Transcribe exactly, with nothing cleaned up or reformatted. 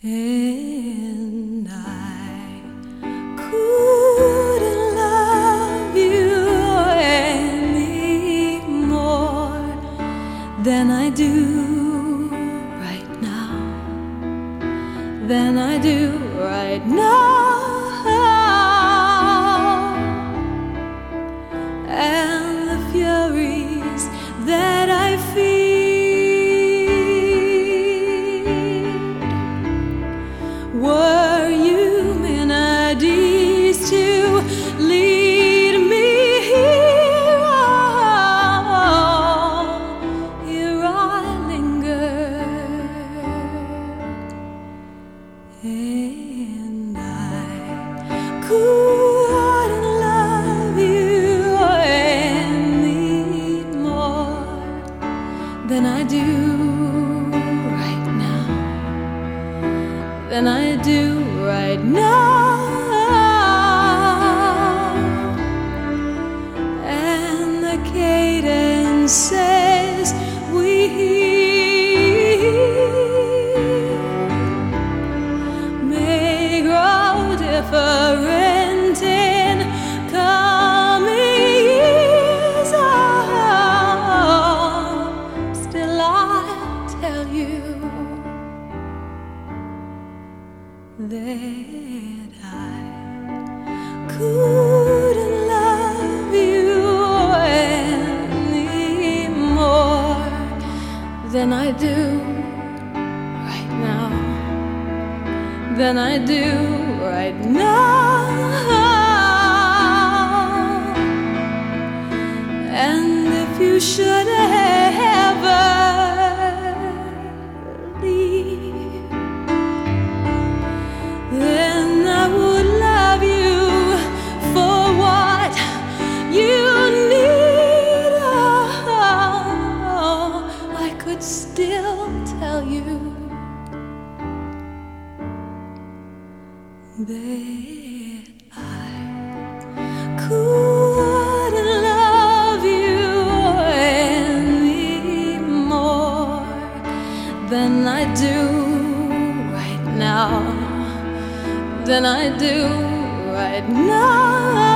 And I couldn't love you any more than I do right now, than I do right now. And the furies that I feel, were you melodies to lead me here? Oh, here I linger, and I couldn't love you any more than I do than I do right now. And the cadence says we may grow different in coming years. Oh, still I'll tell you that I couldn't love you any more than I do right now, than I do right now. And if you should ever leave, then I would love you for what you need. Oh, I could still tell you that I couldn't love you any more than I do right now, than I do right now.